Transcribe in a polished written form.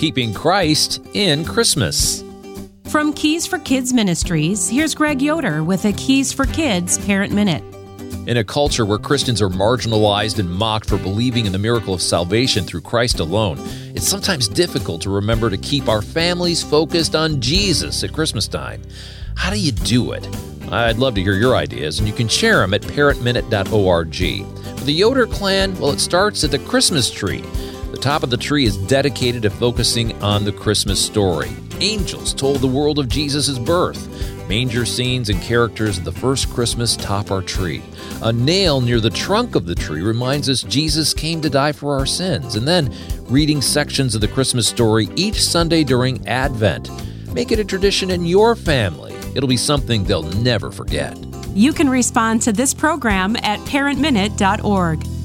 keeping Christ in Christmas. From Keys for Kids Ministries, here's Greg Yoder with a Keys for Kids Parent Minute. In a culture where Christians are marginalized and mocked for believing in the miracle of salvation through Christ alone, it's sometimes difficult to remember to keep our families focused on Jesus at Christmas time. How do you do it? I'd love to hear your ideas, and you can share them at parentminute.org. For the Yoder clan, well, it starts at the Christmas tree. The top of the tree is dedicated to focusing on the Christmas story. Angels told the world of Jesus' birth. Manger scenes and characters of the first Christmas top our tree. A nail near the trunk of the tree reminds us Jesus came to die for our sins. And then reading sections of the Christmas story each Sunday during Advent. Make it a tradition in your family. It'll be something they'll never forget. You can respond to this program at parentminute.org.